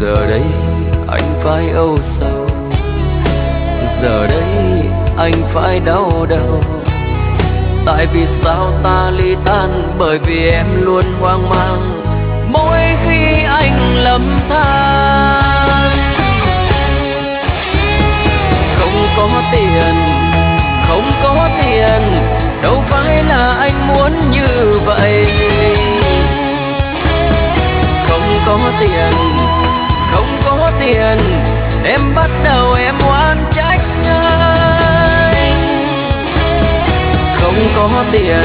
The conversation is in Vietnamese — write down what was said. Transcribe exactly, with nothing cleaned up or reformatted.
Giờ đây anh phải âu sầu, giờ đây anh phải đau đầu. Tại vì sao ta ly tan? Bởi vì em luôn hoang mang mỗi khi anh lầm than. Không có tiền, không có tiền, đâu phải là anh muốn như vậy. Không có tiền, không có tiền, em bắt đầu em oán trách anh. Không có tiền,